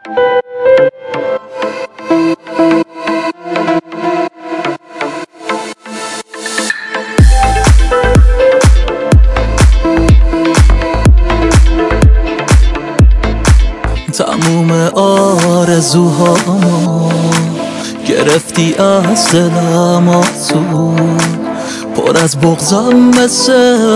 تموم آرزوهامو گرفتی از دلم آسون، پر از بغضم مثل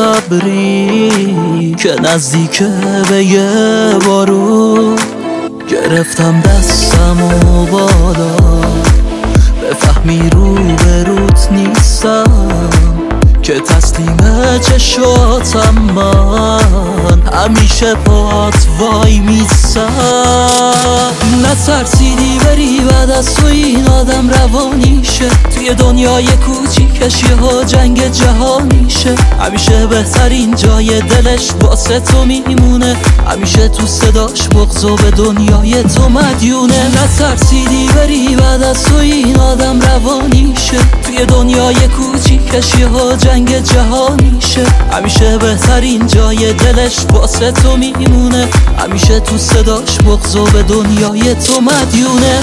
ابری که نزدیکه به یه بارون. گرفتم دستمو بالا بفهمی رو به روت نیستم، که تسلیم چشاتم من همیشه پات وای میسم. نترسیدی بری بعد از تو این آدم روانیشه، توی دنیای کوچیکش یهو جنگ جهانیشه. همیشه بهترین جای دلش واسه تو میمونه، همیشه تو صداش بغض و به دنیای تو مدیونه. نترسیدی بری بعد از تو این آدم روانیشه، توی دنیای کوچیکش یهو جنگ جهانیشه. همیشه بهترین جای دلش واسه تو میمونه، همیشه تو صداش بغض و به دنیای تو مدیونه.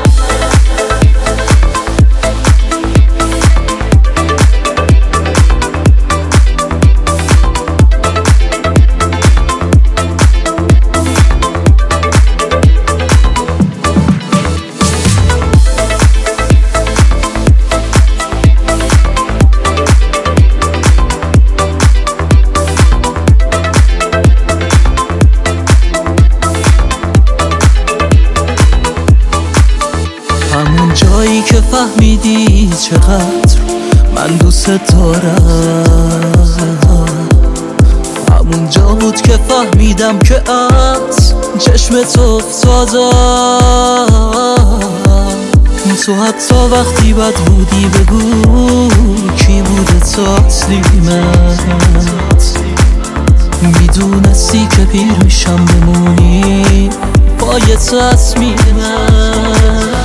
همون جایی که فهمیدی چقدر من دوست دارم، همون جا بود که فهمیدم که از چشم تو افتادم. تو حتی وقتی بد بودی بگو کی بوده تسلیمت، میدونستی که پیر میشم بمونی با یه تصمیمت.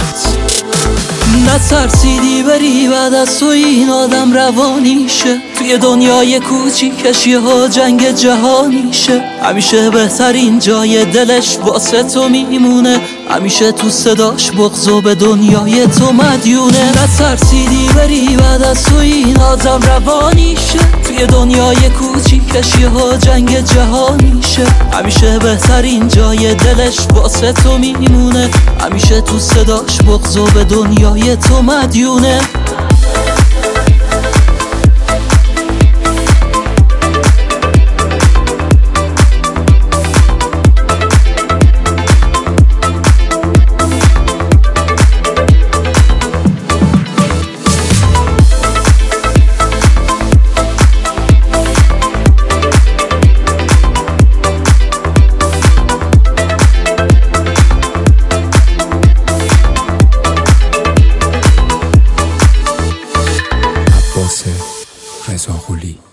نترسیدی بری بعد از تو این آدم روانیشه، توی دنیای کوچیکش یهو جنگ جهانیشه. همیشه بهترین جای دلش واسه تو میمونه، همیشه تو صداش بغض و به دنیای تو مدیونه. نترسیدی بری بعد از تو این آدم روانیشه، توی دنیای کوچیکش یهو جنگ جهانیشه. همیشه بهترین جای دلش واسه تو میمونه، همیشه تو صداش بغض و به دنیای تو مدیونه. رضا قلی